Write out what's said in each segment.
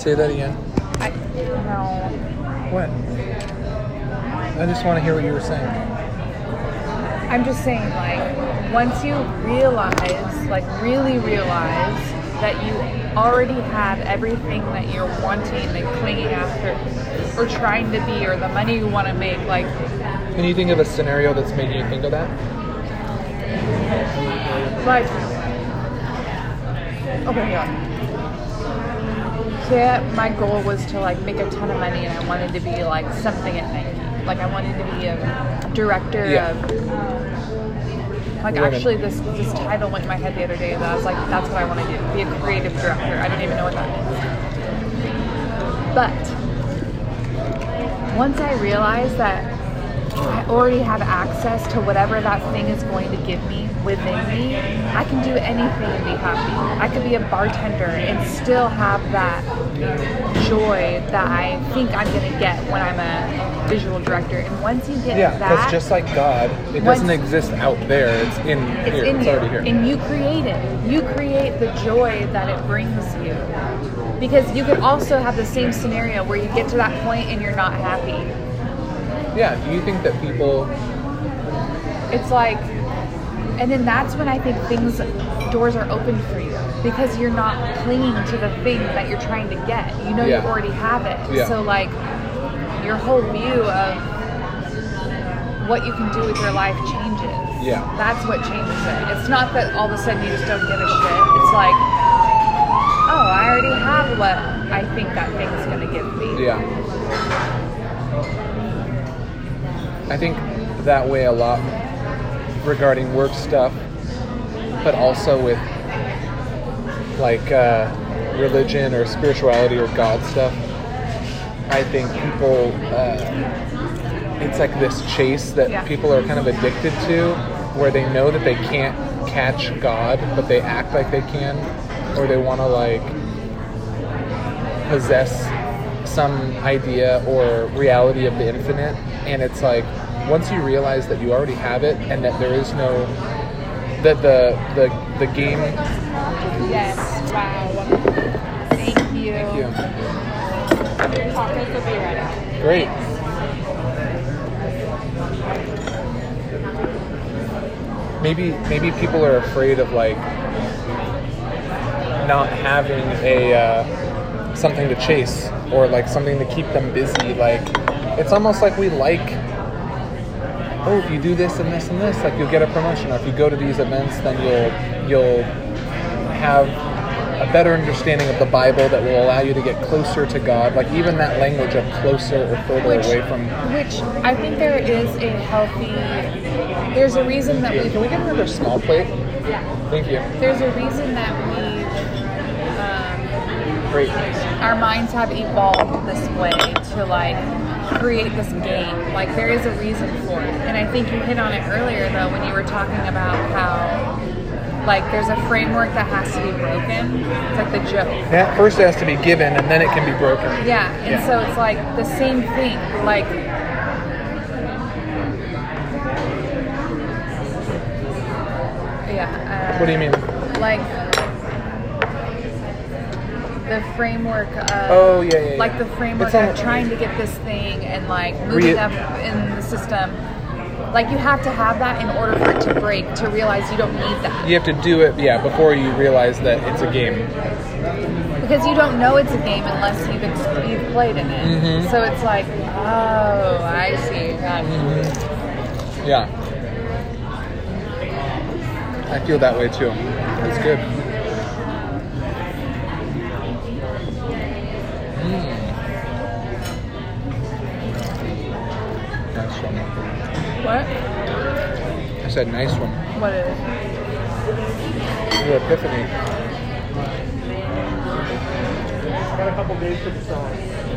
Say that again. No. What? I just want to hear what you were saying. I'm just saying, like, once you realize, like, really realize that you already have everything that you're wanting and clinging after or trying to be, or the money you want to make, like... Can you think of a scenario that's making you think of that? Like... Okay, yeah. Say my goal was to, like, make a ton of money and I wanted to be, like, something at Nike. Like, I wanted to be a director of... Like, actually, this title went in my head the other day that I was like, that's what I want to do. Be a creative director. I don't even know what that means. But once I realized that I already have access to whatever that thing is going to give me within me, I can do anything and be happy. I could be a bartender and still have that joy that I think I'm going to get when I'm a visual director. And once you get that... Yeah, because just like God, it doesn't exist out there. It's in here. It's already here. And you create it. You create the joy that it brings you. Because you could also have the same scenario where you get to that point and you're not happy. Yeah, do you think that people... It's like... And then that's when I think doors are open for you. Because you're not clinging to the thing that you're trying to get. You know you already have it. Yeah. So, like, your whole view of what you can do with your life changes. Yeah. That's what changes it. It's not that all of a sudden you just don't give a shit. It's like, oh, I already have what I think that thing's going to give me. Yeah. I think that way a lot regarding work stuff, but also with like religion or spirituality or God stuff. I think people, it's like this chase that people are kind of addicted to, where they know that they can't catch God, but they act like they can, or they want to like possess some idea or reality of the infinite. And it's like, once you realize that you already have it and that there is no, that the game... Yes, wow. Thank you. Thank you. Tacos will be right out. Great. Maybe people are afraid of like not having a something to chase or like something to keep them busy. Like it's almost like we like, oh, if you do this and this and this, like you'll get a promotion. Or if you go to these events, then you'll have a better understanding of the Bible that will allow you to get closer to God. Like even that language of closer or further away from... Which I think there is a healthy... There's a reason that we... Can we get another small plate? Yeah. Thank you. There's a reason that we... Great. Our minds have evolved this way to like create this game. Like there is a reason for it. And I think you hit on it earlier though when you were talking about how like there's a framework that has to be broken. It's like the joke. That first has to be given and then it can be broken. Yeah, and so it's like the same thing. Like what do you mean? Like the framework of like the framework of trying to get this thing and like moving up in the system. Like you have to have that in order for it to break, to realize you don't need that. You have to do it, before you realize that it's a game. Because you don't know it's a game unless you've played in it. Mm-hmm. So it's like, oh, I see. Mm-hmm. Yeah. I feel that way too. It's good. Nice one. What? I said nice one. What is it? Your epiphany. Got a couple days to decide.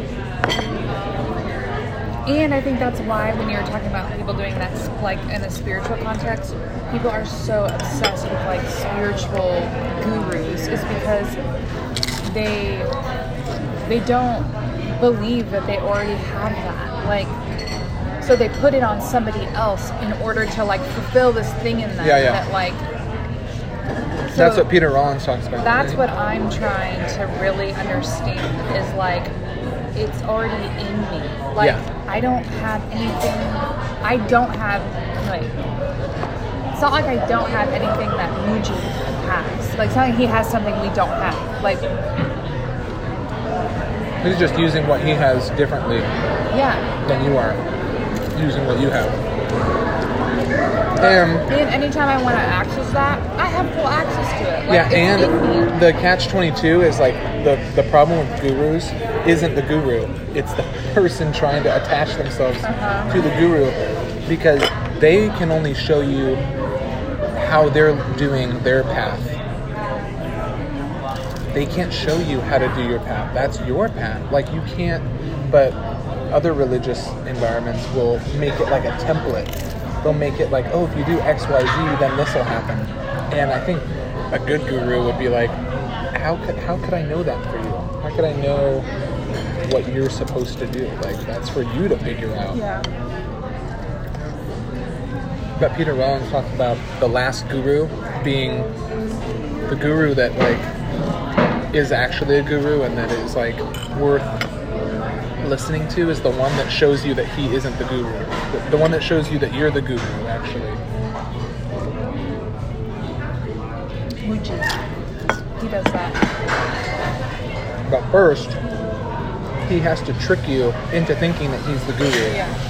And I think that's why when you were talking about people doing that, like in a spiritual context, people are so obsessed with like spiritual gurus, is because they don't believe that they already have that. Like, so they put it on somebody else in order to like fulfill this thing in them that like. That's what Peter Rollins talks about. That's right? what I'm trying to really understand is like, it's already in me. Like, Yeah. I don't have anything, I don't have, like, it's not like I don't have anything that Muji has. Like, it's not like he has something we don't have. Like, He's just using what he has differently yeah. than you are. Using what you have. And anytime I want to access that, I have full access to it. Like, yeah, it's in me. and the catch-22 is like the problem with gurus isn't the guru. It's the person trying to attach themselves to the guru, because they can only show you how they're doing their path. They can't show you how to do your path. That's your path. Like, you can't, but other religious environments will make it like a template. They'll make it like, oh, if you do X, Y, Z, then this will happen. And I think a good guru would be like, how could I know that for you? How could I know what you're supposed to do? Like, that's for you to figure out. Yeah. But Peter Rollins talks about the last guru being the guru that like is actually a guru and that is like worth listening to, is the one that shows you that he isn't the guru. The one that shows you that you're the guru, actually. Muji. He does that. But first, he has to trick you into thinking that he's the guru. Yeah.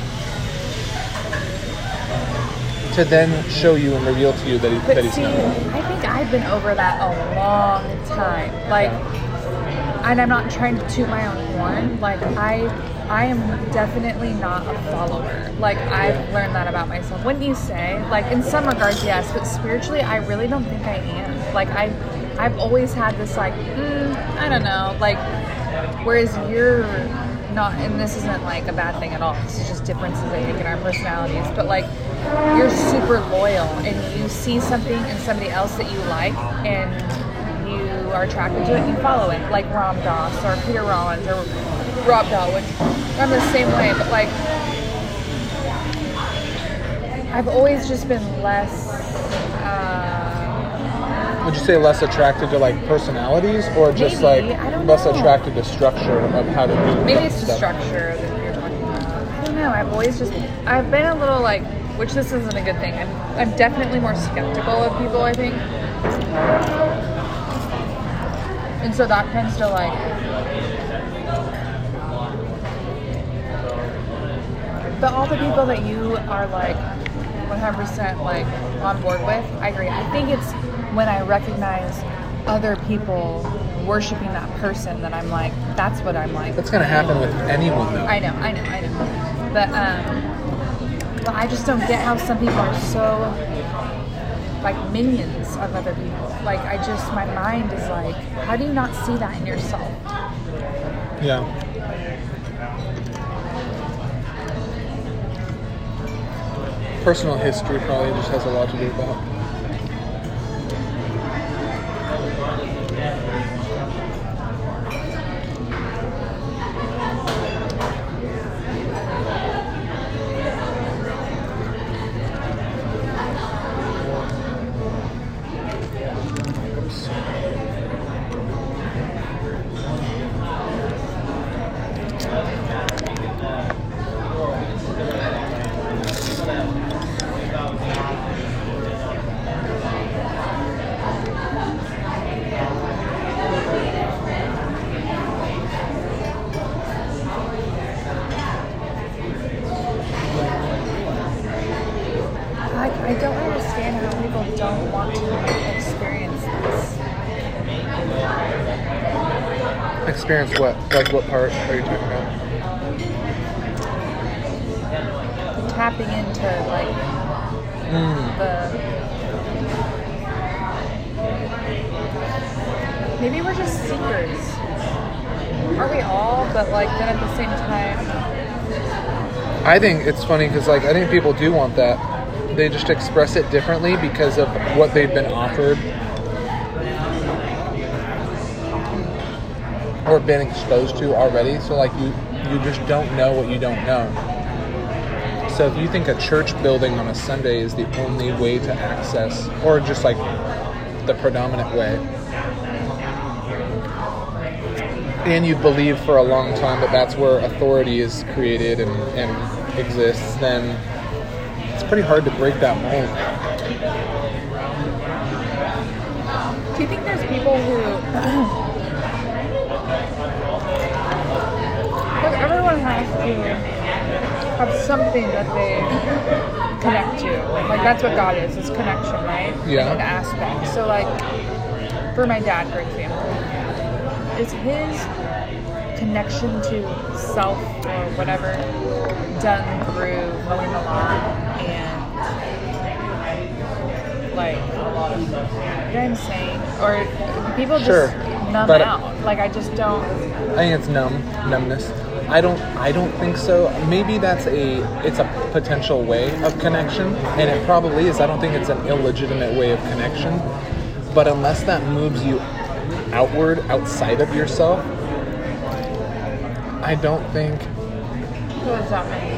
To then show you and reveal to you that, But that he's see, not. I think I've been over that a long time. Like, and I'm not trying to toot my own horn. Like, I am definitely not a follower. Like, I've learned that about myself. Wouldn't you say? Like, in some regards, yes, but spiritually, I really don't think I am. Like, I've always had this, like, I don't know. Like, whereas you're not, and this isn't like a bad thing at all. This is just differences, I think, in our personalities. But like, you're super loyal, and you see something in somebody else that you like, and you are attracted to it, and you follow it. Like Ram Dass or Peter Rollins or Rob Darwin. I'm the same way, but like, I've always just been less. Would you say less attracted to like personalities, or just Maybe, like I don't less know. attracted to structure of how to do? Maybe it's the stuff? structure that you're talking about. I don't know. I've been a little like, which this isn't a good thing. I'm definitely more skeptical of people, I think. And so that tends to like, but all the people that you are like 100% like on board with, I agree. I think it's when I recognize other people worshiping that person that I'm like, that's what I'm like. That's gonna happen with anyone, though. I know. But I just don't get how some people are so like minions of other people. Like, my mind is like, how do you not see that in yourself? Yeah. Personal history probably just has a lot to do with that. I don't understand how people don't want to experience this. Experience what? Like what part are you talking about? Tapping into like maybe we're just seekers. Aren't we all? But like then at the same time, I think it's funny because like I think people do want that. They just express it differently because of what they've been offered or been exposed to already. So like you just don't know what you don't know. So if you think a church building on a Sunday is the only way to access, or just like the predominant way, and you believe for a long time that that's where authority is created and exists, then it's pretty hard to break that mold. Do you think there's people who... Like, everyone has to have something that they connect to. Like, that's what God is connection, right? Yeah. An aspect. So, like, for my dad, for example, is his connection to self or whatever done through mowing the lawn and, like, you know what I'm saying? Or people just Sure, numb but- out. Like, I just don't... I think it's numbness. I don't think so. Maybe it's a potential way of connection, and it probably is. I don't think it's an illegitimate way of connection. But unless that moves you outward, outside of yourself, I don't think... What does that mean?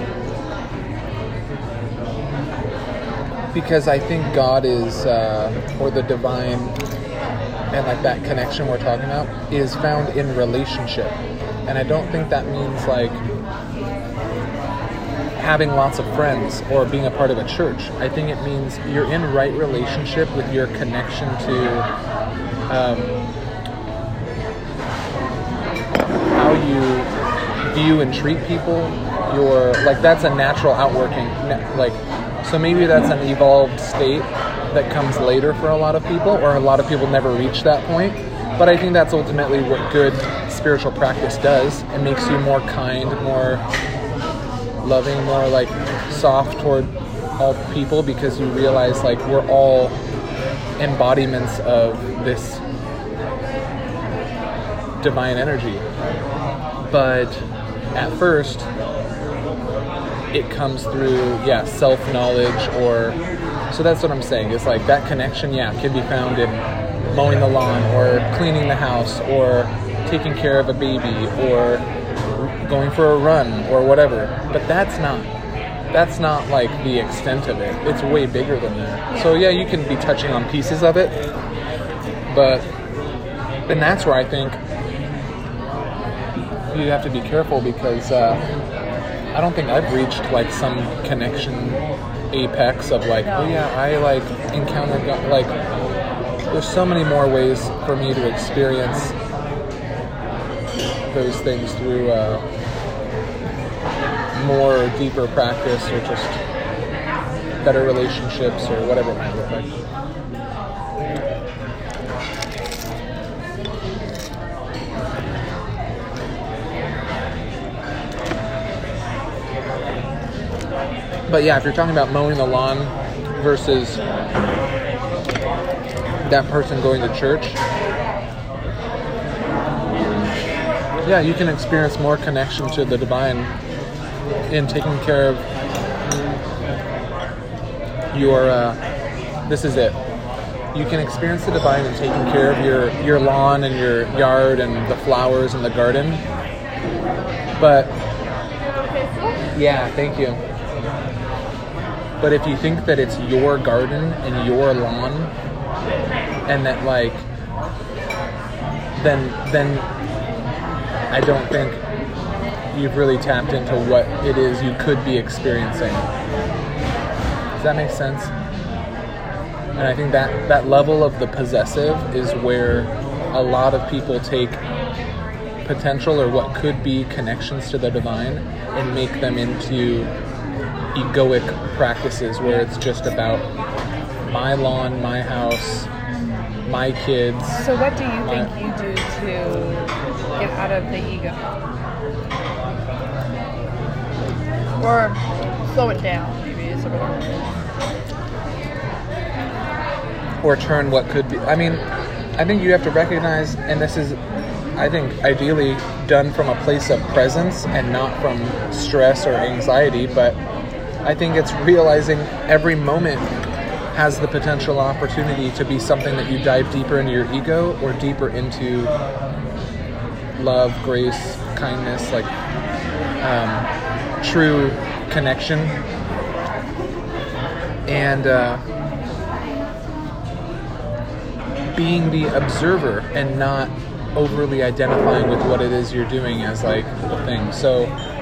Because I think God is, or the divine, and like that connection we're talking about, is found in relationship. And I don't think that means like having lots of friends or being a part of a church. I think it means you're in right relationship with your connection to how you view and treat people. Your, like, that's a natural outworking. Like, so maybe that's an evolved state that comes later for a lot of people, or a lot of people never reach that point. But I think that's ultimately what good spiritual practice does. It makes you more kind, more loving, more like soft toward all people, because you realize like we're all embodiments of this divine energy. But at first, it comes through, self-knowledge, or... So that's what I'm saying. It's like that connection, can be found in mowing the lawn, or cleaning the house, or taking care of a baby, or going for a run, or whatever. But that's not like the extent of it. It's way bigger than that. So you can be touching on pieces of it, but then that's where I think you have to be careful, because I don't think I've reached like some connection apex of like, I like encountered God. Like, there's so many more ways for me to experience those things through more deeper practice, or just better relationships, or whatever it might look like. But if you're talking about mowing the lawn versus that person going to church, you can experience more connection to the divine in taking care of your, this is it. You can experience the divine in taking care of your lawn and your yard and the flowers and the garden. But, thank you. But if you think that it's your garden and your lawn, and that like, then I don't think you've really tapped into what it is you could be experiencing. Does that make sense? And I think that level of the possessive is where a lot of people take potential, or what could be connections to the divine, and make them into egoic practices where it's just about my lawn, my house, my kids. So what do you think you do to get out of the ego? Or slow it down, maybe is a better word. Or turn what could be. I mean, I think you have to recognize, and this is, I think, ideally done from a place of presence and not from stress or anxiety, but I think it's realizing every moment has the potential opportunity to be something that you dive deeper into your ego, or deeper into love, grace, kindness, like true connection. And being the observer and not overly identifying with what it is you're doing as like the thing. So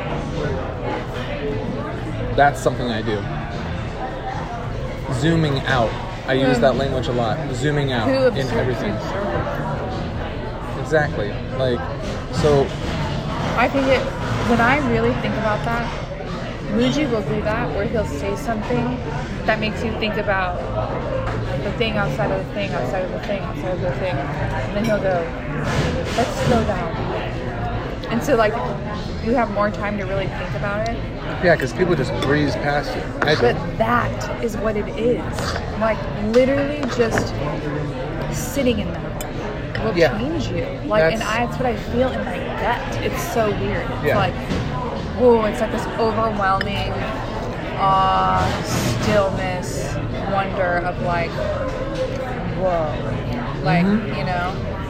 that's something I do. Zooming out. I use that language a lot. Zooming out in everything. Exactly. Like, so I think when I really think about that, Muji will do that, where he'll say something that makes you think about the thing outside of the thing, outside of the thing, outside of the thing. And then he'll go, let's slow down. And so, like, you have more time to really think about it. yeah, because people just breeze past it. But that is what it is. Like, literally just sitting in that will change you. Like, and that's what I feel in my gut. It's so weird. It's like, whoa, it's like this overwhelming awe, stillness, wonder of like, whoa. Like, you know?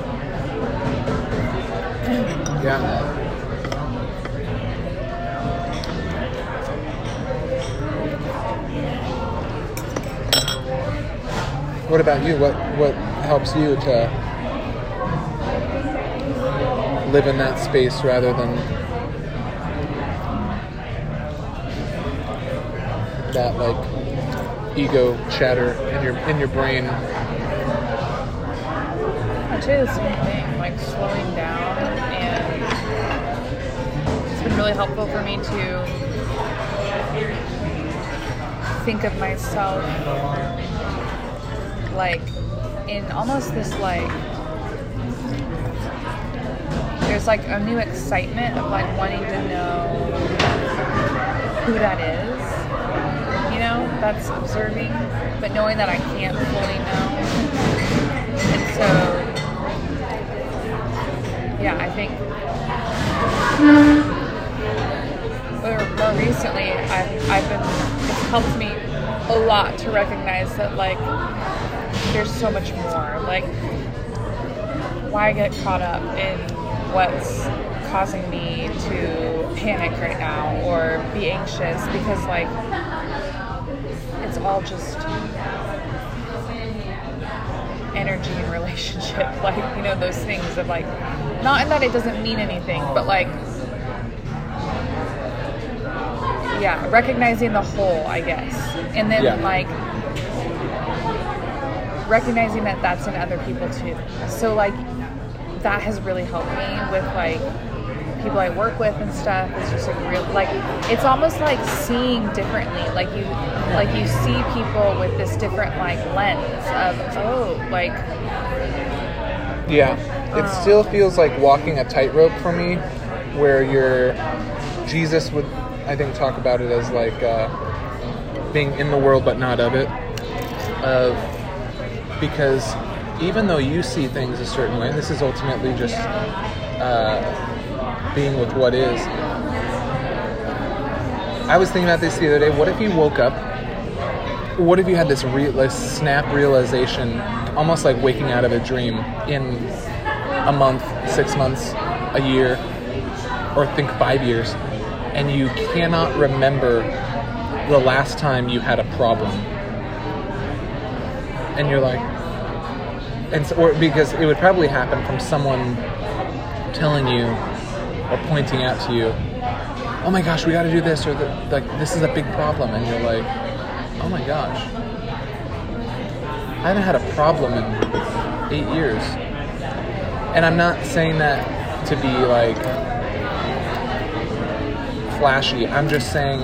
Yeah. What about you? What helps you to live in that space rather than that like ego chatter in your brain? I'd say the same thing, like slowing down, and it's been really helpful for me to think of myself like in almost this like, there's like a new excitement of like wanting to know who that is, you know, that's observing, but knowing that I can't fully know. And so, yeah, I think more recently I've been, it's helped me a lot to recognize that like there's so much more. Like, why get caught up in what's causing me to panic right now or be anxious? Because like it's all just energy and relationship, like, you know, those things of like, not in that it doesn't mean anything, but like, yeah, recognizing the whole, I guess. And then like recognizing that that's in other people too. So like that has really helped me with like people I work with and stuff. It's just like real, like it's almost like seeing differently. Like you see people with this different like lens of it still feels like walking a tightrope for me, where Jesus would, I think, talk about it as like being in the world but not of it. Because even though you see things a certain way, and this is ultimately just being with what is. I was thinking about this the other day. What if you woke up? What if you had this snap realization, almost like waking out of a dream, in a month, 6 months, a year, or think 5 years, and you cannot remember the last time you had a problem? And you're like, or because it would probably happen from someone telling you or pointing out to you, oh my gosh, we got to do this, or like this is a big problem, and you're like, oh my gosh, I haven't had a problem in 8 years. And I'm not saying that to be like flashy. I'm just saying,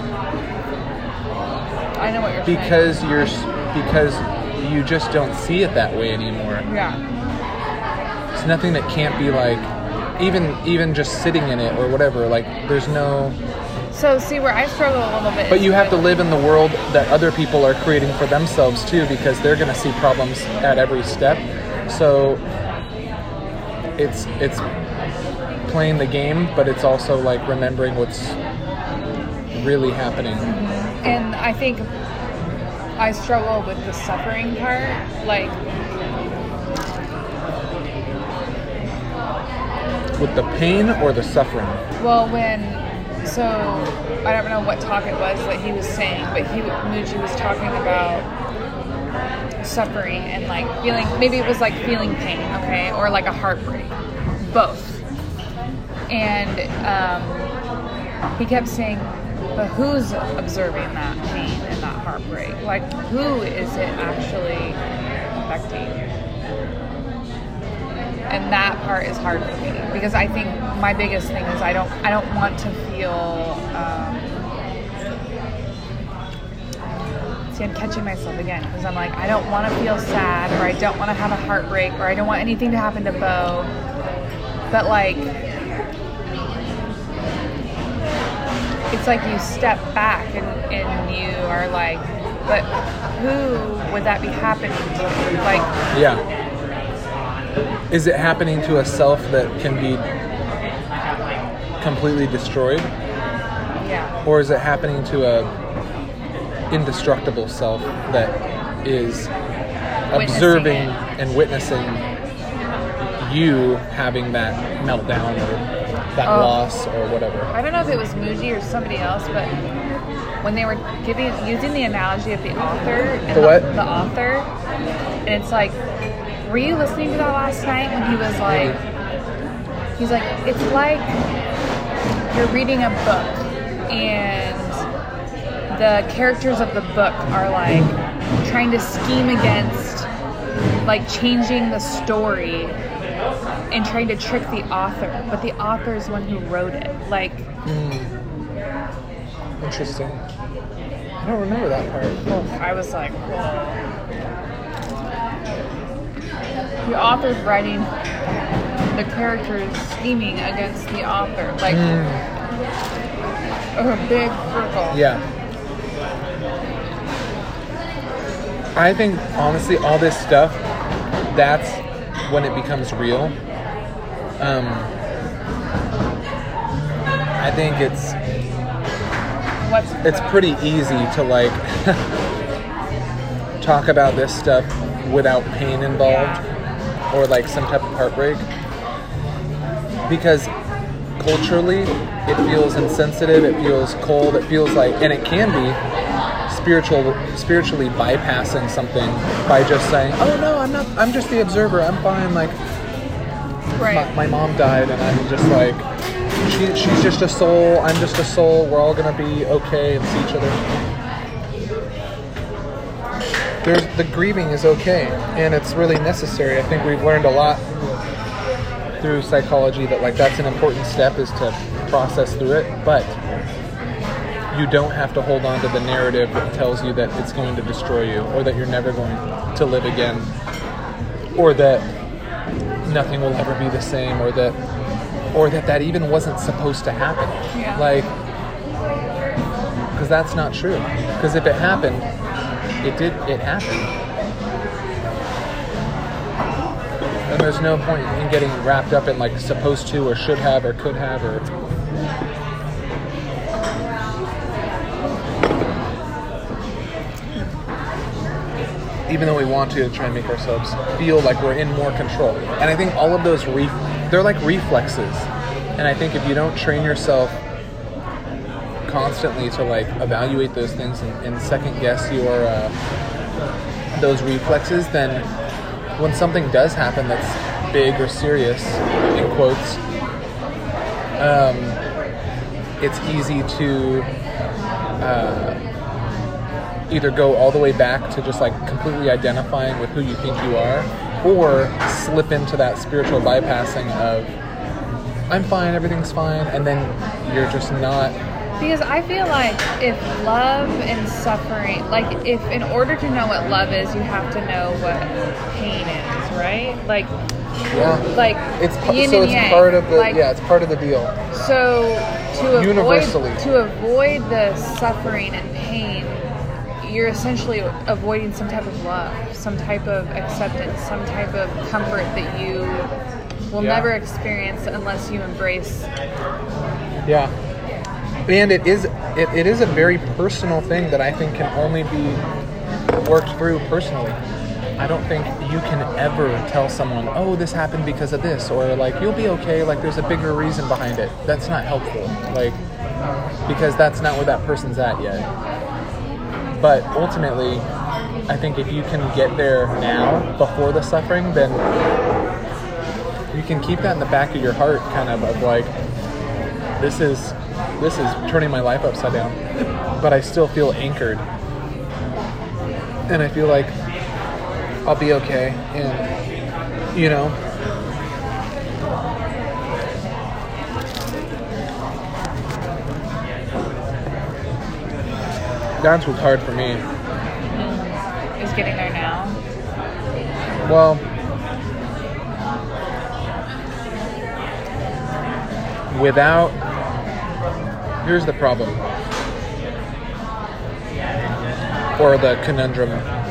I know what you're saying. Because you just don't see it that way anymore. Yeah. It's nothing that can't be like, even just sitting in it or whatever, like there's no... So see where I struggle a little bit. But you have to live in the world that other people are creating for themselves too, because they're going to see problems at every step. So it's playing the game, but it's also like remembering what's really happening. Mm-hmm. And I think I struggle with the suffering part, like with the pain or the suffering. Well, so I don't know what talk it was that he was saying, but Muji was talking about suffering and like feeling, maybe it was like feeling pain, okay, or like a heartbreak, both. And he kept saying, but who's observing that pain and that heartbreak? Like, who is it actually affecting? And that part is hard for me because I think my biggest thing is I don't want to feel. See, I'm catching myself again because I'm like, I don't want to feel sad, or I don't want to have a heartbreak, or I don't want anything to happen to Bo. But like, it's like you step back and you are like, but who would that be happening to? Like, yeah. Is it happening to a self that can be completely destroyed? Yeah. Or is it happening to a indestructible self that is observing and witnessing you having that meltdown or that loss or whatever? I don't know if it was Muji or somebody else, but when they were using the analogy of the author and the author, and it's like, were you listening to that last night when he was like, he's like, it's like you're reading a book and the characters of the book are like trying to scheme against like changing the story and trying to trick the author, but the author is the one who wrote it. Like, interesting. I don't remember that part. I was like, whoa. The author's writing, the characters scheming against the author, like a big circle. Yeah. I think honestly, all this stuff, that's when it becomes real. I think it's pretty easy to like talk about this stuff without pain involved or like some type of heartbreak, because culturally it feels insensitive, it feels cold, it feels like, and it can be spiritually bypassing something by just saying, oh no, I'm just the observer, I'm fine, like my mom died and I'm just like, she's just a soul, I'm just a soul, we're all gonna be okay and see each other. The grieving is okay, and it's really necessary. I think we've learned a lot through psychology that like that's an important step, is to process through it, but you don't have to hold on to the narrative that tells you that it's going to destroy you, or that you're never going to live again, or that nothing will ever be the same, or that even wasn't supposed to happen. Yeah. Like, because that's not true. Because if it happened, it happened. And there's no point in getting wrapped up in like supposed to or should have or could have or... Even though we want to try and make ourselves feel like we're in more control. And I think all of those, they're like reflexes. And I think if you don't train yourself constantly to like evaluate those things and second guess your those reflexes, then when something does happen that's big or serious, in quotes, it's easy to either go all the way back to just like completely identifying with who you think you are, or slip into that spiritual bypassing of I'm fine, everything's fine, and then you're just not. Because I feel like if love and suffering, like if in order to know what love is, you have to know what pain is, right? Like, yeah, like it's yin so and it's yang. part of the like, it's part of the deal. So Universally. to avoid the suffering and pain, you're essentially avoiding some type of love, some type of acceptance, some type of comfort that you will never experience unless you embrace. Yeah. And it is a very personal thing that I think can only be worked through personally. I don't think you can ever tell someone, oh, this happened because of this, or like, you'll be okay, like there's a bigger reason behind it. That's not helpful, like, because that's not where that person's at yet. But ultimately, I think if you can get there now, before the suffering, then you can keep that in the back of your heart, kind of like, this is turning my life upside down, but I still feel anchored, and I feel like I'll be okay, and you know. That's what's hard for me. Is getting there now. Well, here's the problem, or the conundrum.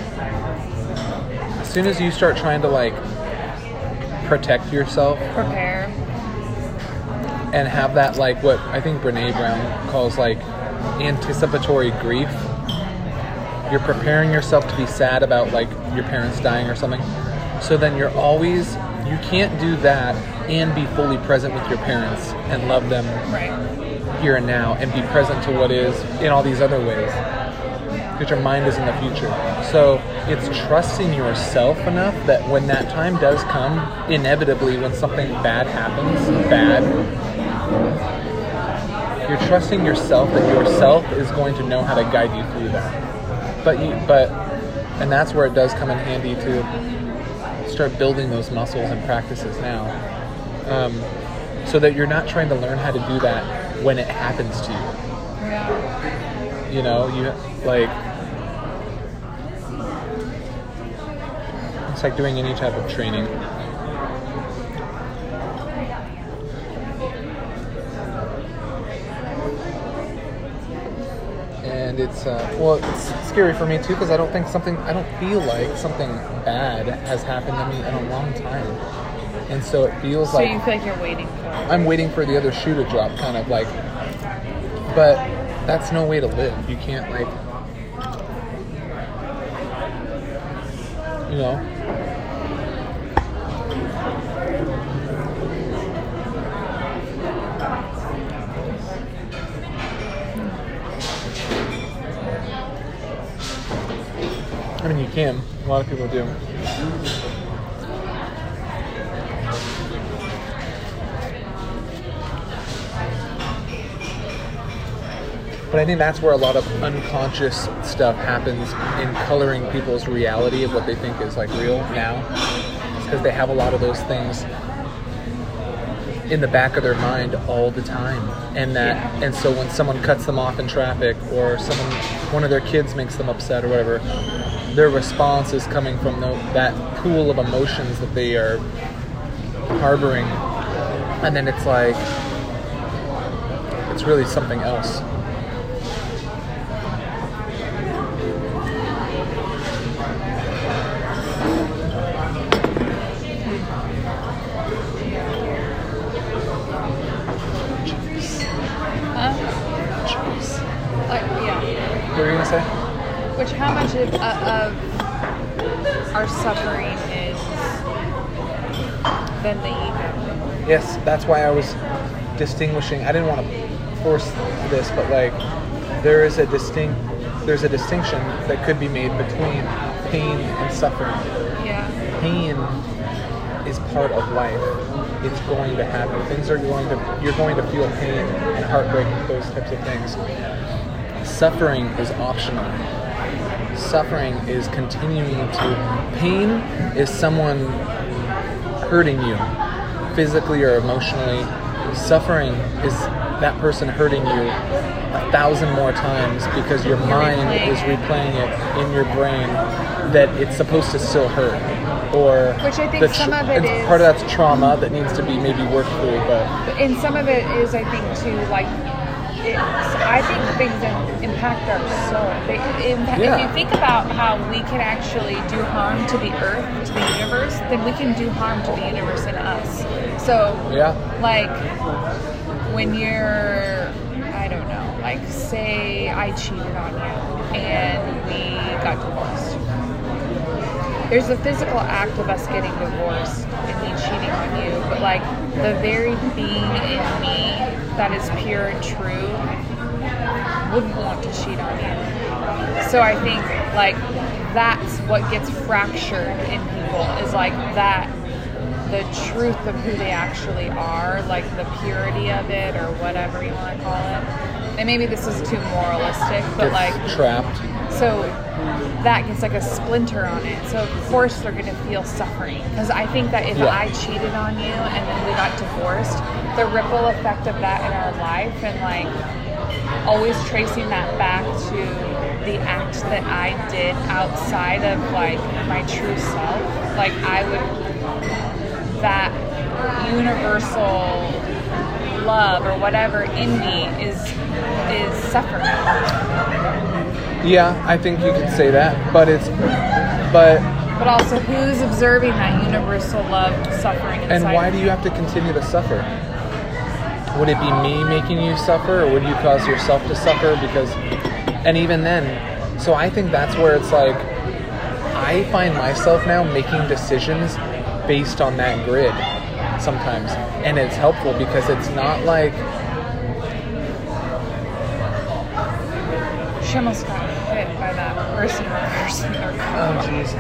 As soon as you start trying to like protect yourself, Prepare. and have that, like, what I think Brene Brown calls like anticipatory grief. You're preparing yourself to be sad about like your parents dying or something. So then you can't do that and be fully present with your parents and love them here and now and be present to what is in all these other ways. Because your mind is in the future. So it's trusting yourself enough that when that time does come, inevitably when something bad happens, you're trusting yourself that yourself is going to know how to guide you through that. And that's where it does come in handy to start building those muscles and practices now, so that you're not trying to learn how to do that when it happens to you. Yeah. You know, it's like doing any type of training. And it's scary for me too, because I don't feel like something bad has happened to me in a long time, and so it feels like. So you feel like you're waiting for it. I'm waiting for the other shoe to drop, kind of like. But that's no way to live. You can't you know. I mean, you can. A lot of people do. But I think that's where a lot of unconscious stuff happens in coloring people's reality of what they think is like real now. It's because they have a lot of those things in the back of their mind all the time, and so when someone cuts them off in traffic, or one of their kids makes them upset or whatever, their response is coming from that pool of emotions that they are harboring, and then it's like it's really something else. What were you going to say? How much of our suffering is then the ego? Yes, that's why I was distinguishing. I didn't want to force this, but like there's a distinction that could be made between pain and suffering. Yeah. Pain is part of life. It's going to happen. You're going to feel pain and heartbreak, those types of things. Suffering is optional. Suffering is pain is someone hurting you, physically or emotionally. Suffering is that person hurting you 1,000 more times because your mind is replaying it in your brain that it's supposed to still hurt. Or which I think some of it is part of that's trauma that needs to be maybe worked through, and some of it is, I think, too, like I think things impact our soul. If you think about how we can actually do harm to the earth, to the universe, then we can do harm to the universe and us. So, like, when you're, I don't know, like, say I cheated on you and we got divorced. There's the physical act of us getting divorced and me cheating on you, but like the very being in me that is pure and true wouldn't want to cheat on you. So I think like that's what gets fractured in people, is like that, the truth of who they actually are, like the purity of it, or whatever you want to call it. And maybe this is too moralistic, but It's like trapped. so that gets like a splinter on it. So of course they're going to feel suffering. Because I think that if I cheated on you and then we got divorced, the ripple effect of that in our life, and like always tracing that back to the act that I did outside of like my true self, like I would, that universal love or whatever in me is suffering. Yeah, I think you could say that, but also, who's observing that universal love suffering inside? and why do you have to continue to suffer? Would it be me making you suffer, or would you cause yourself to suffer? Because, and even then, so I think that's where it's like, I find myself now making decisions based on that grid sometimes, and it's helpful because it's not like, she almost got hit by that person reversing their car. oh jeez.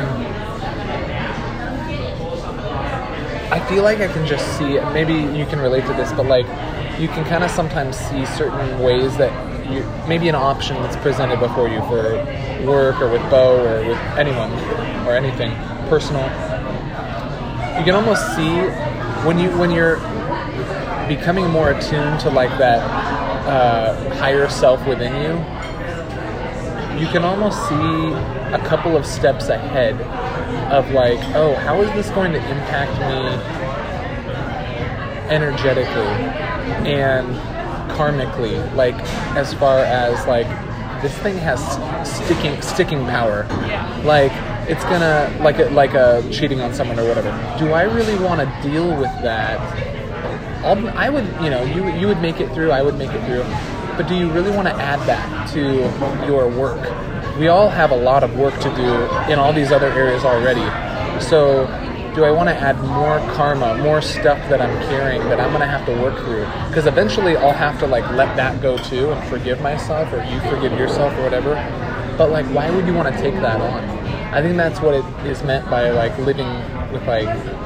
I feel like I can just see, maybe you can relate to this, but like you can kind of sometimes see certain ways that you, maybe an option that's presented before you for work or with Bo or with anyone or anything personal. You can almost see when you're becoming more attuned to like that higher self within you, you can almost see a couple of steps ahead of like, oh, how is this going to impact me energetically and karmically, like as far as like this thing has sticking power. Yeah. Like it's gonna like a cheating on someone or whatever. Do I really want to deal with that? I would, you would make it through, I would make it through. But do you really want to add that to your work? We all have a lot of work to do in all these other areas already. So do I want to add more karma, more stuff that I'm carrying that I'm going to have to work through? Because eventually I'll have to like let that go too and forgive myself, or you forgive yourself or whatever. But like, why would you want to take that on? I think that's what it is meant by like living with like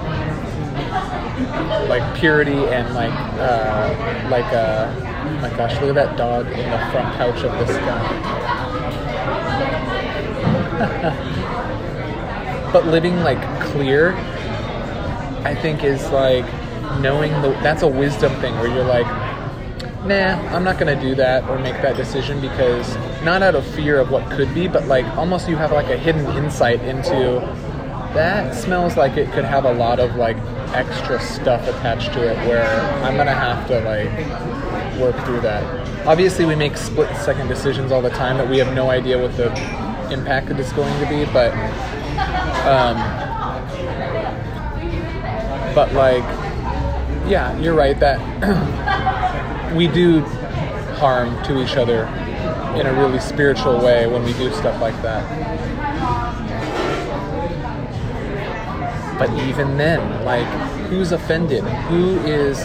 purity and oh my gosh, look at that dog in the front couch of this guy. But living like clear, I think, is like knowing that's a wisdom thing where you're like, nah, I'm not gonna do that or make that decision, because not out of fear of what could be, but like almost you have like a hidden insight into that smells like it could have a lot of like extra stuff attached to it, where I'm gonna have to like work through that. Obviously we make split-second decisions all the time that we have no idea what the impact is going to be, but like, yeah, you're right that we do harm to each other in a really spiritual way when we do stuff like that. But even then, like, who's offended? Who is...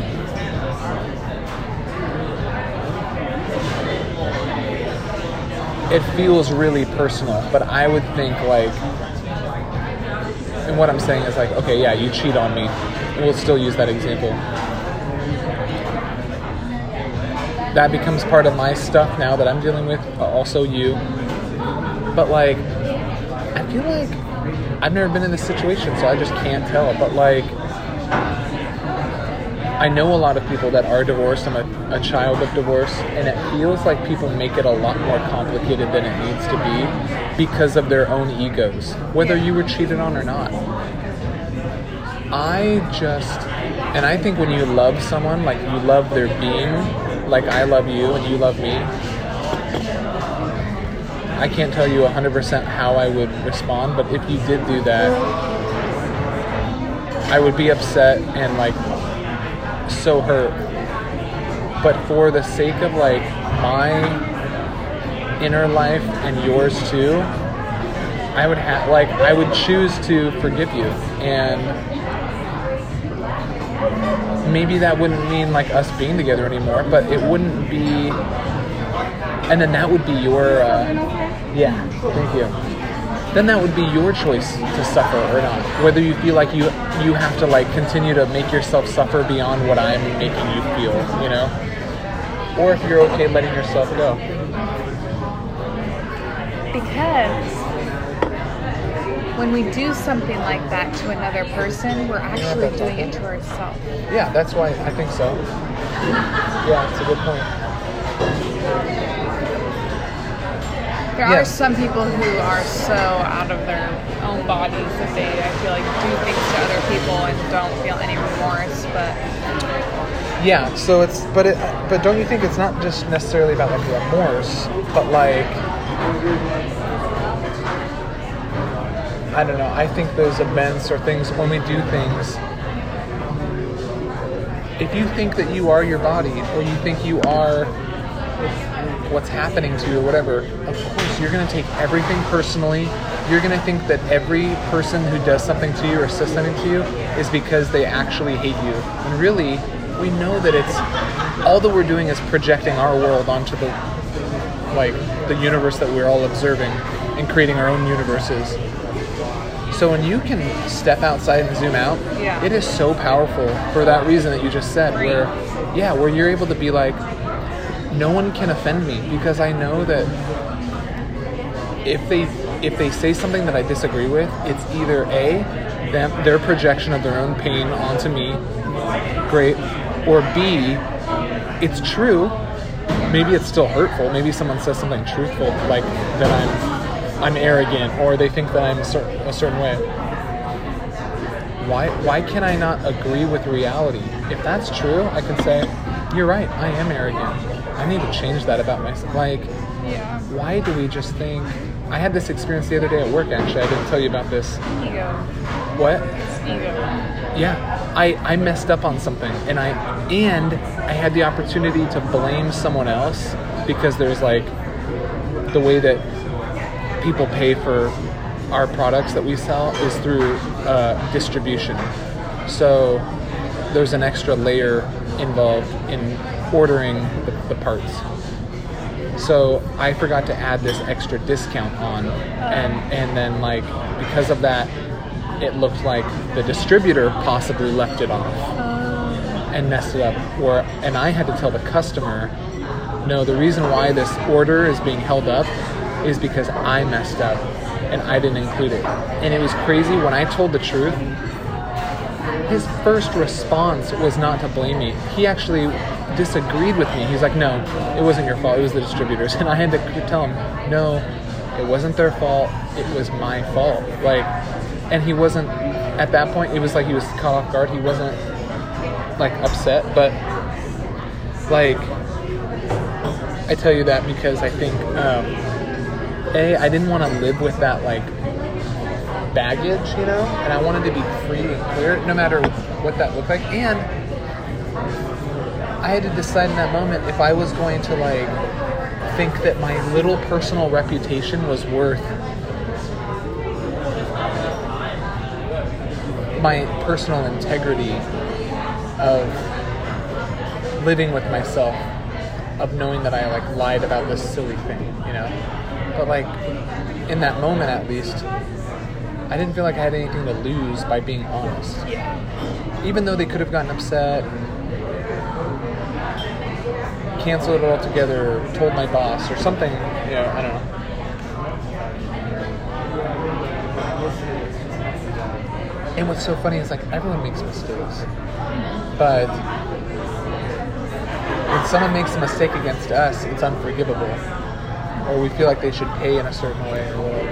It feels really personal, but I would think like... And what I'm saying is like, okay, yeah, you cheat on me. We'll still use that example. That becomes part of my stuff now that I'm dealing with, also you. But like, I feel like I've never been in this situation, so I just can't tell. But like, I know a lot of people that are divorced. I'm a child of divorce, and it feels like people make it a lot more complicated than it needs to be because of their own egos, whether you were cheated on or not. And I think when you love someone, like you love their being, like I love you and you love me, I can't tell you 100% how I would respond, but if you did do that, I would be upset and like so hurt. But for the sake of like my inner life and yours too, I would choose to forgive you. And maybe that wouldn't mean like us being together anymore, but it wouldn't be, and then that would be your yeah, thank you. then that would be your choice to suffer or not. Whether you feel like you have to like continue to make yourself suffer beyond what I'm making you feel, you know? Or if you're okay letting yourself go. Because when we do something like that to another person, we're actually doing it to ourselves. Yeah, that's why I think so. Yeah, it's a good point. There are some people who are so out of their own bodies that they, I feel like, do things to other people and don't feel any remorse, but... Yeah, so it's, but don't you think it's not just necessarily about like remorse, but like, I don't know, I think those events or things, when we do things, if you think that you are your body, or you think you are what's happening to you or whatever, of course you're going to take everything personally. You're going to think that every person who does something to you or says something to you is because they actually hate you. And really, we know that it's all that we're doing is projecting our world onto the universe that we're all observing and creating our own universes. So when you can step outside and zoom out, it is so powerful for that reason that you just said, where you're able to be like, no one can offend me, because I know that if they say something that I disagree with, it's either A, their projection of their own pain onto me, great, or B, it's true. Maybe it's still hurtful. Maybe someone says something truthful, like that I'm arrogant, or they think that I'm a certain way. Why can I not agree with reality? If that's true, I can say, you're right, I am arrogant. I need to change that about myself. Like, why do we just think... I had this experience the other day at work, actually. I didn't tell you about this. Ego. What? Ego. Yeah. I messed up on something, and I had the opportunity to blame someone else, because there's like the way that people pay for our products that we sell is through distribution. So there's an extra layer involved in ordering the parts. So I forgot to add this extra discount on, and then like because of that, it looked like the distributor possibly left it off and messed it up. And I had to tell the customer, no, the reason why this order is being held up is because I messed up and I didn't include it. And it was crazy when I told the truth. His first response was not to blame me. He actually disagreed with me. He's like, no, it wasn't your fault. It was the distributors. And I had to tell him, no, it wasn't their fault. It was my fault. Like, and he wasn't, at that point, it was like he was caught off guard. He wasn't like upset, but like, I tell you that because I think, I didn't want to live with that like baggage, you know, and I wanted to be free and clear no matter what that looked like. And I had to decide in that moment if I was going to like think that my little personal reputation was worth my personal integrity of living with myself, of knowing that I like lied about this silly thing, you know. But like in that moment, at least, I didn't feel like I had anything to lose by being honest. Yeah. Even though they could have gotten upset and canceled it all together, or told my boss or something, you know, I don't know. And what's so funny is like everyone makes mistakes. But when someone makes a mistake against us, it's unforgivable. Or we feel like they should pay in a certain way or whatever.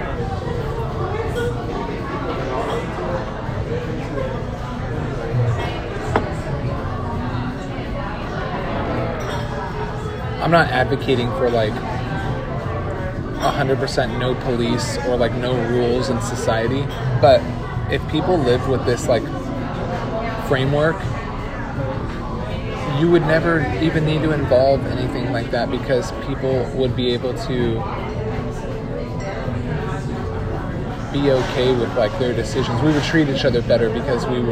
I'm not advocating for like 100% no police or like no rules in society, but if people lived with this like framework, you would never even need to involve anything like that, because people would be able to be okay with like their decisions. We would treat each other better because we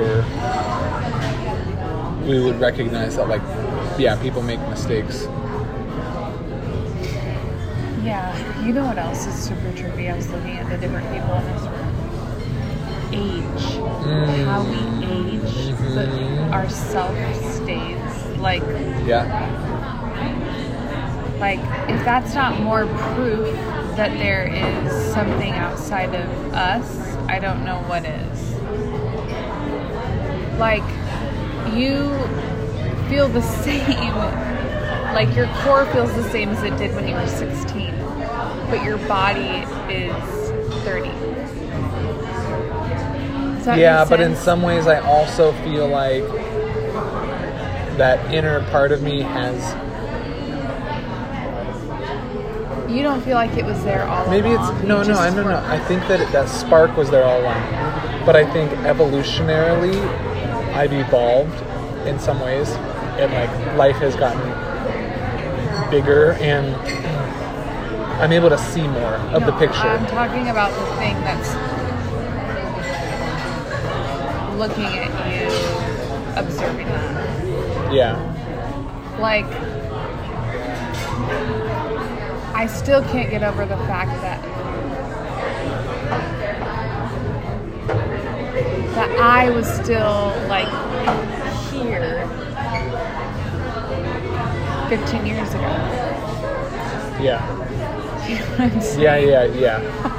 would recognize that like, yeah, people make mistakes. Yeah, you know what else is super trippy? I was looking at the different people in this room. Age. How we age, but our self stays. Like, Yeah. like, if that's not more proof that there is something outside of us, I don't know what is. Like, you feel the same, like your core feels the same as it did when you were 16, but your body is 30. Does that Yeah, make but in sense? some ways I also feel like that inner part of me has, You don't feel like it was there all maybe it's, along. no, You no, just no, were- I think that spark was there all along. But I think evolutionarily, I've evolved in some ways, and like life has gotten bigger, and I'm able to see more of the No, picture. I'm talking about the thing that's looking at you, observing that. Yeah. Like, I still can't get over the fact that I was still like here 15 years ago. Yeah. You know what I'm saying? Yeah.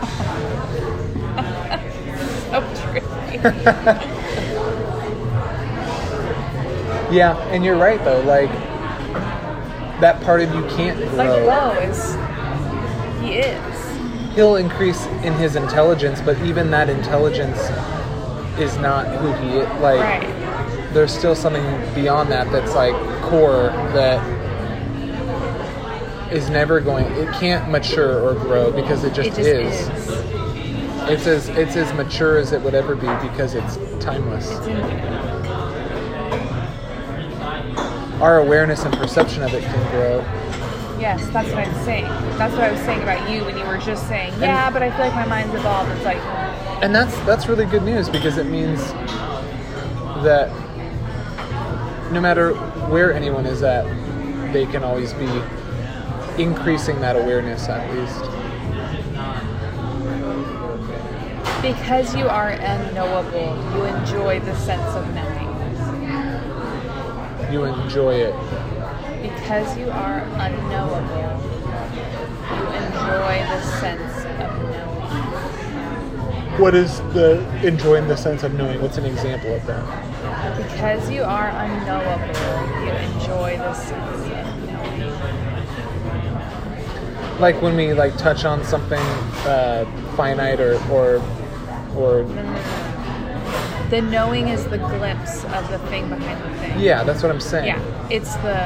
So trippy. Yeah, and you're right though, like that part of you can't Like grow. Bo he is. He'll increase in his intelligence, but even that intelligence is not who he is. Like, Right. there's still something beyond that that's like core that is never going. It can't mature or grow because it just is. It's as mature as it would ever be because it's timeless. It's infinite. Our awareness and perception of it can grow. Yes, that's what I'm saying. That's what I was saying about you when you were just saying, yeah, but I feel like my mind's evolved. It's like, And that's really good news because it means that no matter where anyone is at, they can always be increasing that awareness at least. because you are unknowable, you enjoy the sense of knowing. You enjoy it. Because you are unknowable, you enjoy the sense of knowing. What is the enjoying the sense of knowing? What's an example of that? Because you are unknowable, you enjoy the sense of knowing. Like when we like touch on something finite or The knowing is the glimpse of the thing behind the thing. yeah, that's what I'm saying. Yeah, it's the...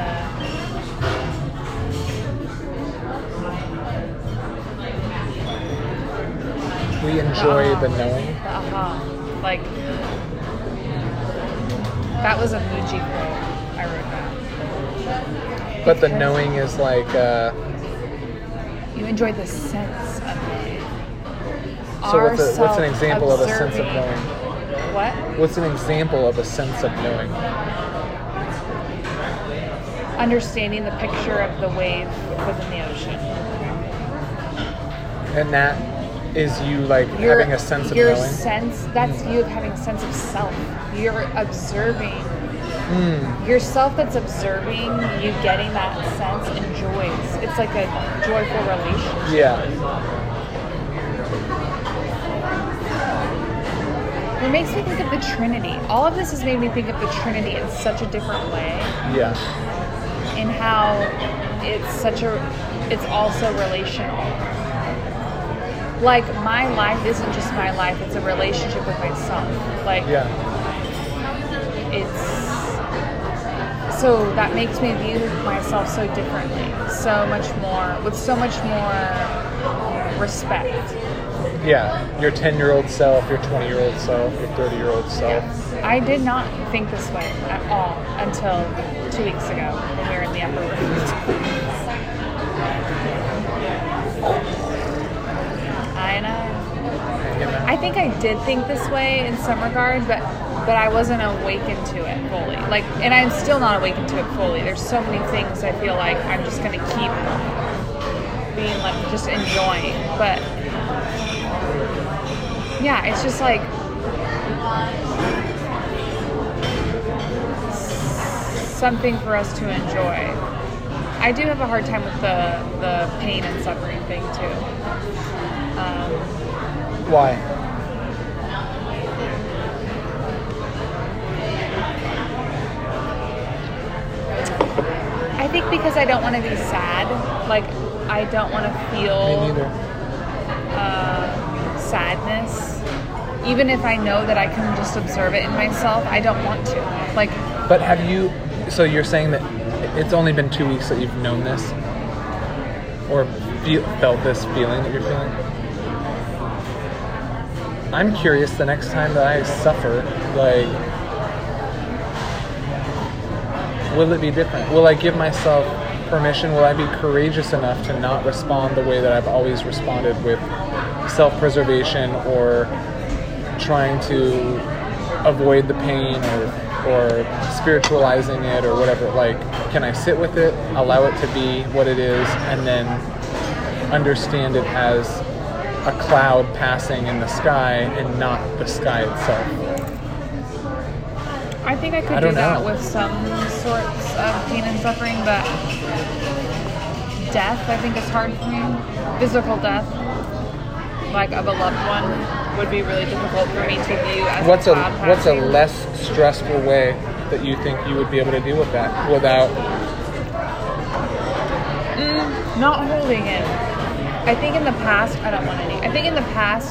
We enjoy the knowing. The aha. Like, that was a Muji quote. I wrote that. But the knowing is like You enjoy the sense of it. so what's an example of a sense of knowing? What? What's an example of a sense of knowing? Understanding the picture of the wave within the ocean. And that is you like having a sense of your knowing? sense, that's you having a sense of self. You're observing. Yourself that's observing, you getting that sense enjoys. It's like a joyful relationship. Yeah. It makes me think of the Trinity. All of this has made me think of the Trinity in such a different way. Yeah. In how it's also relational. Like, my life isn't just my life, it's a relationship with myself. Like, Yeah. so that makes me view myself so differently, with so much more respect. Yeah. Your 10-year-old self, your 20-year-old self, your 30-year-old self. I did not think this way at all until 2 weeks ago when we were in the upper room. I know. I think I did think this way in some regard, but I wasn't awakened to it fully. Like, and I'm still not awakened to it fully. There's so many things I feel like I'm just gonna keep being like just enjoying. But yeah, it's just like something for us to enjoy. I do have a hard time with the pain and suffering thing too. Why? I think because I don't want to be sad. Like, I don't want to feel Me neither. sadness. Even if I know that I can just observe it in myself, I don't want to. Like, But have you, so you're saying that it's only been 2 weeks that you've known this? Or felt this feeling that you're feeling? I'm curious the next time that I suffer, like, will it be different? Will I give myself permission? Will I be courageous enough to not respond the way that I've always responded with self-preservation or trying to avoid the pain or spiritualizing it or whatever? Like, can I sit with it, allow it to be what it is, and then understand it as a cloud passing in the sky and not the sky itself? I think I could do that with some sorts of pain and suffering, but death, I think, is hard for me. Physical death, like of a loved one, would be really difficult for me to view as What's a a cloud what's a passing. less stressful way that you think you would be able to deal with that without? Not holding it. I think in the past, I don't want any. I think in the past,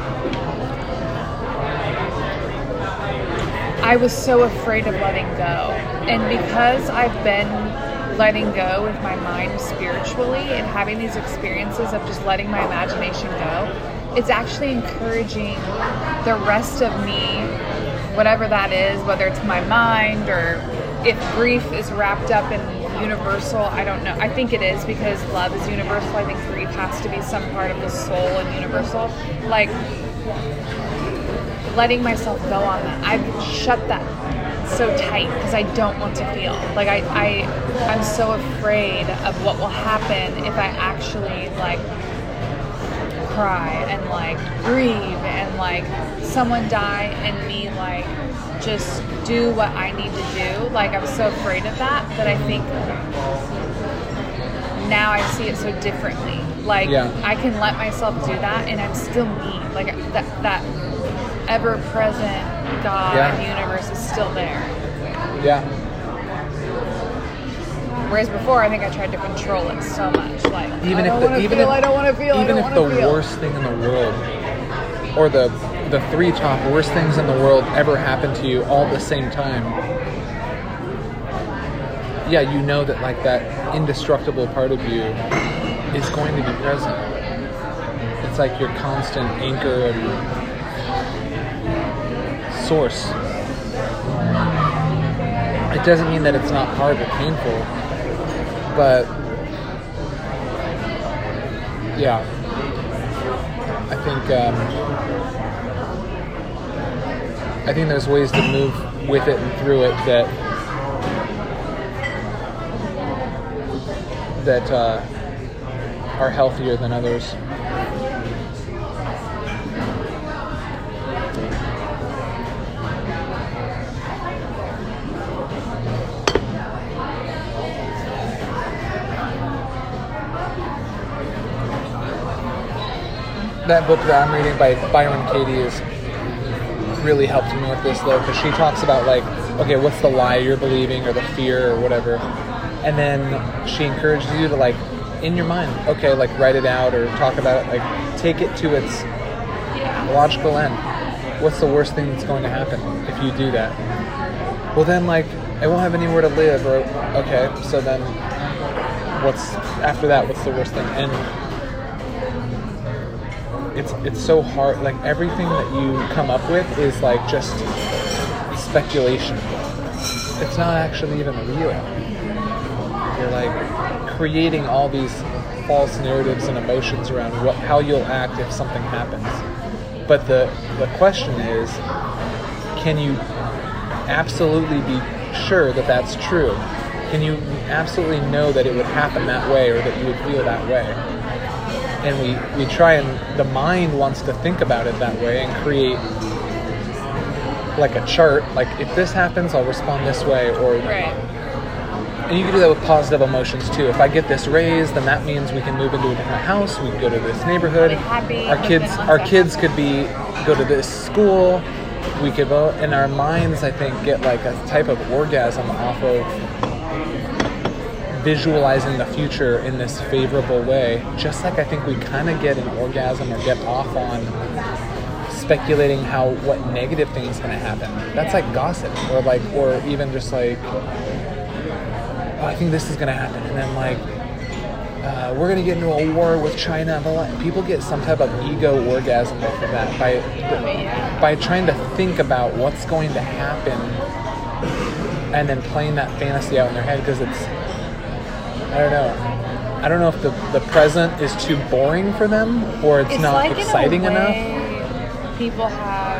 I was so afraid of letting go. And because I've been letting go with my mind spiritually and having these experiences of just letting my imagination go, it's actually encouraging the rest of me, whatever that is, whether it's my mind or if grief is wrapped up in universal, I don't know. I think it is because love is universal. I think grief has to be some part of the soul and universal. Like, letting myself go on that. I've shut that so tight because I don't want to feel. Like, I'm so afraid of what will happen if I actually, like, cry and, like, grieve and, like, someone die and me, like, just do what I need to do. Like, I'm so afraid of that I think now I see it so differently. Like, I can let myself do that and I'm still me. Like, that ever-present God and universe is still there. Yeah. Whereas before, I think I tried to control it so much. Like, Even I don't want to feel, I don't want to feel, even if the worst thing in the world, or the 3 top worst things in the world ever happened to you all at the same time, yeah, you know that, like, that indestructible part of you is going to be present. It's like your constant anchor and source. It doesn't mean that it's not hard or painful, but yeah, I think there's ways to move with it and through it that are healthier than others. That book that I'm reading by Byron Katie is really helped me with this, though, because she talks about, like, okay, what's the lie you're believing or the fear or whatever, and then she encourages you to, like, in your mind, okay, like, write it out or talk about it, like, take it to its logical end. What's the worst thing that's going to happen if you do that? Well, then, like, I won't have anywhere to live, or, okay, so then what's after that? What's the worst thing? And it's so hard. Like, everything that you come up with is, like, just speculation. It's not actually even real. You're, like, creating all these false narratives and emotions around how you'll act if something happens. But the question is, can you absolutely be sure that that's true? Can you absolutely know that it would happen that way or that you would feel that way? and we try, and the mind wants to think about it that way and create like a chart, like if this happens I'll respond this way, or Right. and you can do that with positive emotions too. If I get this raise, then that means we can move into a different house, we can go to this neighborhood, Really happy, our but kids then once our that kids happens- could be go to this school, we could vote, and our minds, I think, get like a type of orgasm off of visualizing the future in this favorable way, just like I think we kind of get an orgasm or get off on speculating what negative thing is going to happen. That's like gossip, or even just like, oh, I think this is going to happen, and then like we're going to get into a war with China. People get some type of ego orgasm off of that by trying to think about what's going to happen and then playing that fantasy out in their head, because it's, I don't know if the present is too boring for them, or it's not like exciting in a enough. way, people have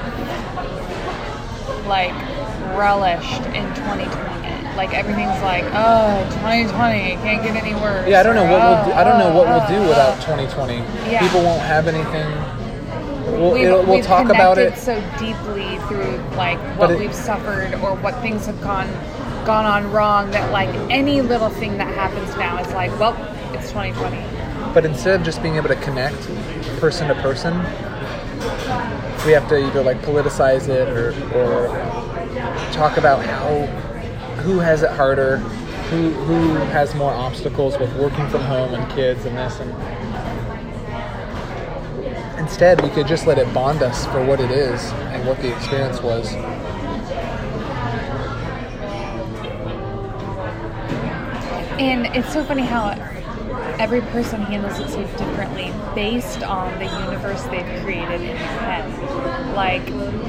like relished in 2020. Like everything's like, oh, 2020 can't get any worse. Yeah, I don't know what we'll do. I don't know what we'll do without oh. 2020. Yeah. People won't have anything. We'll We've talk about it. connected so deeply through like But what we've suffered or what things have gone on wrong, that like any little thing that happens now is like, well, it's 2020. But instead of just being able to connect person to person, we have to either like politicize it or talk about who has it harder, who has more obstacles with working from home and kids and this, and instead we could just let it bond us for what it is and what the experience was. And it's so funny how every person handles it so differently based on the universe they've created in their head. Like,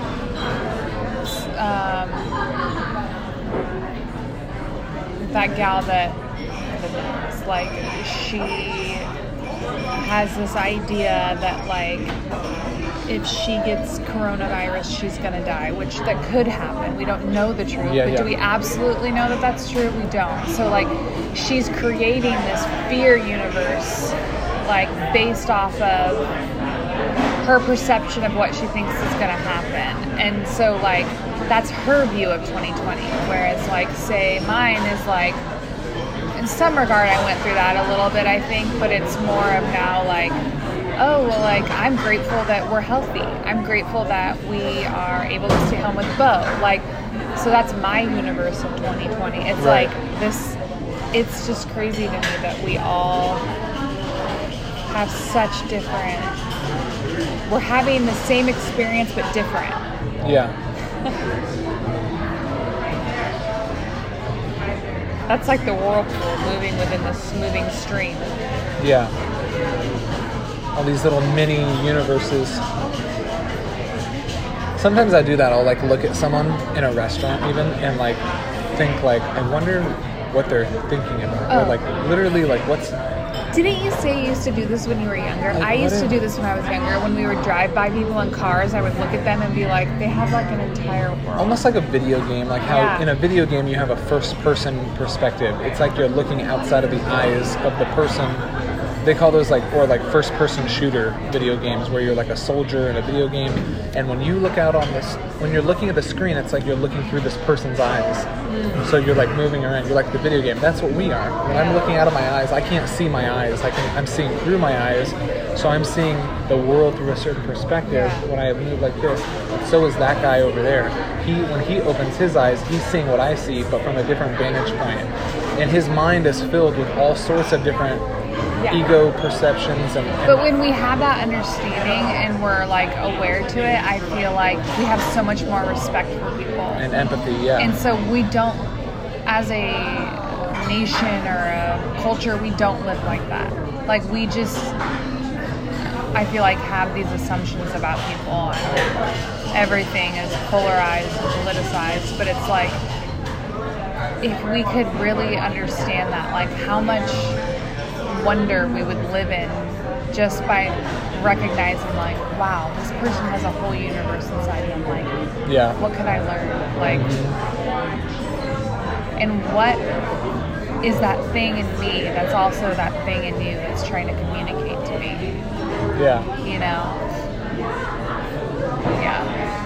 that gal that it's like, she has this idea that like if she gets coronavirus she's gonna die, which that could happen. We don't know the truth, but do we absolutely know that that's true? We don't. So like she's creating this fear universe like based off of her perception of what she thinks is gonna happen. And so like that's her view of 2020, whereas like say mine is like, in some regard I went through that a little bit, I think, but it's more of now like, oh, well, like I'm grateful that we're healthy. I'm grateful that we are able to stay home with Bo. Like, so that's my universe of 2020. It's right. like this, it's just crazy to me that we all have such different, we're having the same experience but different. Yeah. That's like the whirlpool moving within this moving stream. Yeah. All these little mini universes. Sometimes I do that. I'll like look at someone in a restaurant even and like think like, I wonder what they're thinking about. Oh. Or like literally like what's... Didn't you say you used to do this when you were younger? Like, I used what to if- do this when I was younger. When we would drive by people in cars, I would look at them and be like, they have like an entire world. Almost like a video game, like how Yeah. in a video game you have a first-person perspective. It's like you're looking outside of the eyes of the person. They call those like first-person shooter video games where you're like a soldier in a video game, and when you look out on this, when you're looking at the screen, it's like you're looking through this person's eyes. So you're like moving around. You're like the video game. That's what we are. When I'm looking out of my eyes, I can't see my eyes. I'm seeing through my eyes, so I'm seeing the world through a certain perspective. Yeah. When I move like this, so is that guy over there. When he opens his eyes, he's seeing what I see, but from a different vantage point. And his mind is filled with all sorts of different ego perceptions and But when we have that understanding and we're like aware to it, I feel like we have so much more respect for people. and empathy. Yeah. And so we don't, as a nation or a culture, we don't live like that. Like we just, I feel like, have these assumptions about people and that everything is polarized and politicized. But it's like, if we could really understand that, like how much wonder we would live in just by recognizing like, wow, this person has a whole universe inside them. Like, yeah. what could I learn? Like, and what is that thing in me that's also that thing in you that's trying to communicate to me. Yeah. You know? Yeah.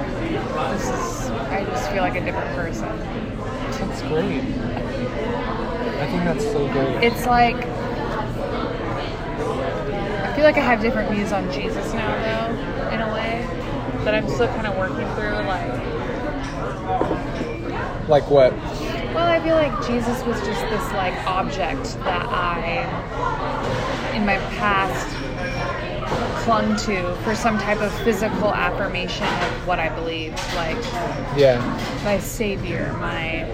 I just feel like a different person. That's great. I think that's so great. It's like, I feel like I have different views on Jesus now, though, in a way, that I'm still kind of working through, Like what? Well, I feel like Jesus was just this, like, object that I, in my past, clung to for some type of physical affirmation of what I believed. Like, my savior, my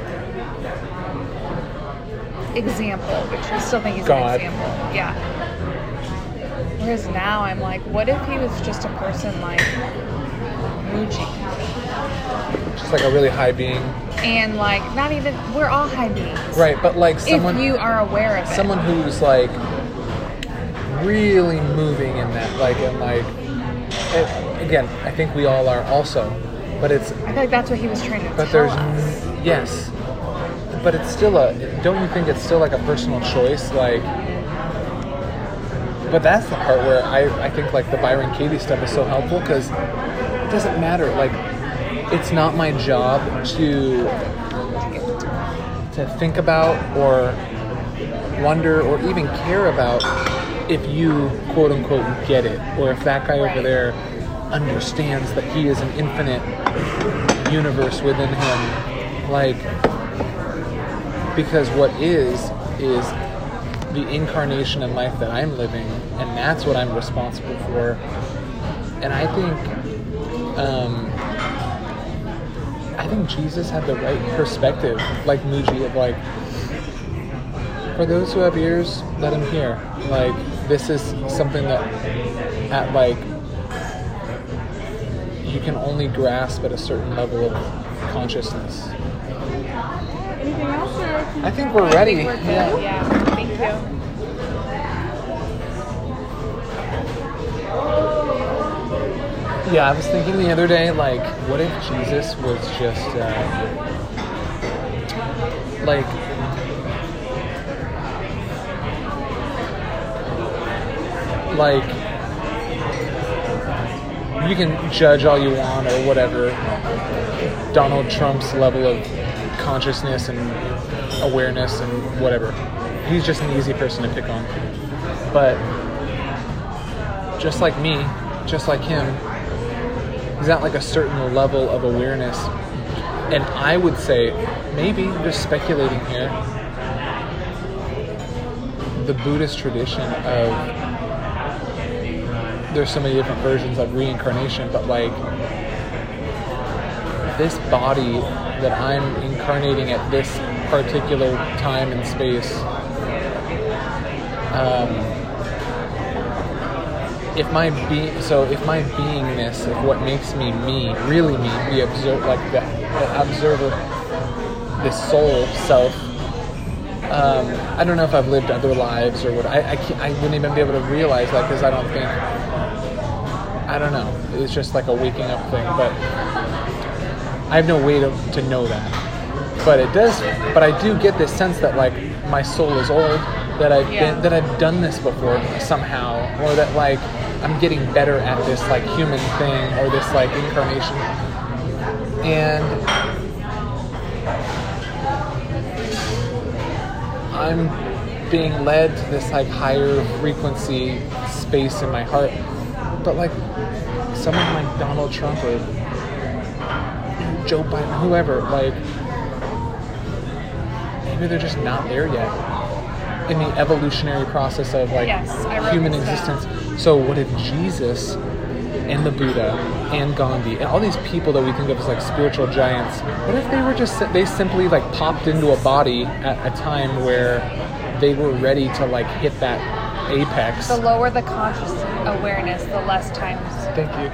example, which I still think he's God. an example. Yeah. Whereas now I'm like, what if he was just a person like Muji? Just like a really high being. And like, not even, we're all high beings. Right, but like someone... If you are aware of it. Someone who's like really moving in that, like, and like, again, I think we all are also, but it's... I feel like that's what he was trying to but tell there's us. Yes. But it's still don't you think it's still like a personal choice? Like, but that's the part where I think like the Byron Katie stuff is so helpful, because it doesn't matter. Like, it's not my job to think about or wonder or even care about if you quote unquote get it, or if that guy over there understands that he is an infinite universe within him. Like, because what is the incarnation in life that I'm living, and that's what I'm responsible for. And I think Jesus had the right perspective, like Muji, of like, for those who have ears, let them hear. Like, this is something that at like you can only grasp at a certain level of consciousness. Anything else? Or I think we're ready. We're good. Yeah. Thank you. Yeah, I was thinking the other day, like, what if Jesus was just, like, you can judge all you want or whatever, Donald Trump's level of consciousness and awareness and whatever. He's just an easy person to pick on. But just like me, just like him, he's at like a certain level of awareness. And I would say, maybe, I'm just speculating here, the Buddhist tradition of, there's so many different versions of reincarnation, but like, this body that I'm incarnating at this particular time and space, if my beingness, if what makes me me, really me, the observer, this soul self, I don't know if I've lived other lives or what. I wouldn't even be able to realize that, because I don't know. It's just like a waking up thing, but I have no way to know that. But it does. But I do get this sense that like my soul is old, that I've done this before somehow, or that like I'm getting better at this like human thing or this like incarnation, and I'm being led to this like higher frequency space in my heart. But like someone like Donald Trump or Joe Biden, whoever, like maybe they're just not there yet in the evolutionary process of like human existence. So what if Jesus and the Buddha and Gandhi and all these people that we think of as like spiritual giants, what if they simply like popped into a body at a time where they were ready to like hit that apex? The lower the conscious awareness, the less times. Thank you.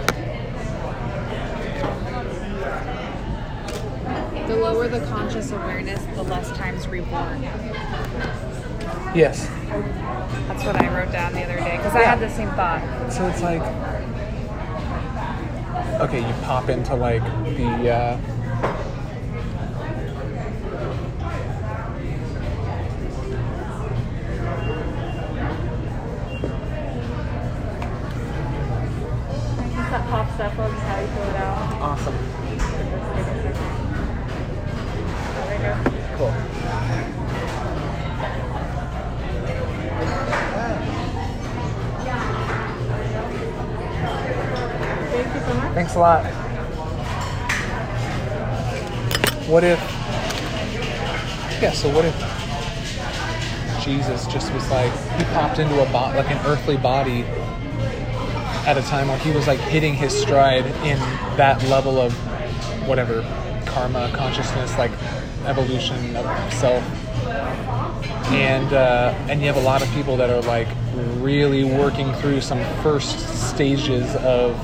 The lower the conscious awareness, the less times reborn. Yes. That's what I wrote down the other day, because I had the same thought. So it's like, okay, you pop into like the stuff. I'll just have you fill it out. Awesome. There you go. Cool. Thank you so much. Thanks a lot. What if... Yeah, so what if Jesus just was like, he popped into like an earthly body at a time where he was like hitting his stride in that level of whatever, karma, consciousness, like evolution of self. And you have a lot of people that are like really working through some first stages of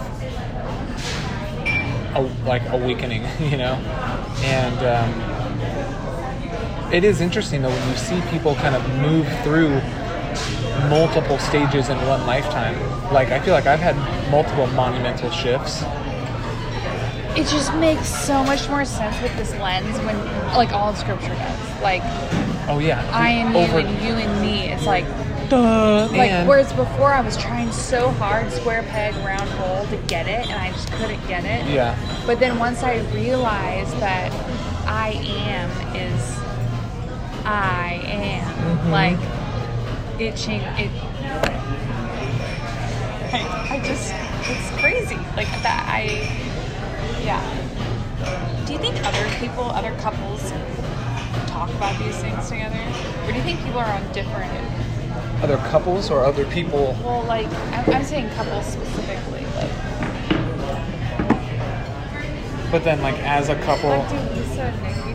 like awakening, you know? And it is interesting though when you see people kind of move through multiple stages in one lifetime. Like I feel like I've had multiple monumental shifts. It just makes so much more sense with this lens when, like, all of Scripture does. Like, Oh yeah, I and you and you and me. It's like, duh. Like, whereas before I was trying so hard, square peg, round hole, to get it, and I just couldn't get it. Yeah. But then once I realized that I am is I am, Mm-hmm. like, it changed. I just, it's crazy. Like that, yeah. Do you think other couples talk about these things together? Or do you think people are on different... Other couples or other people? Well, like, I'm saying couples specifically. Like, But then, like, as a couple... do Lisa and Nick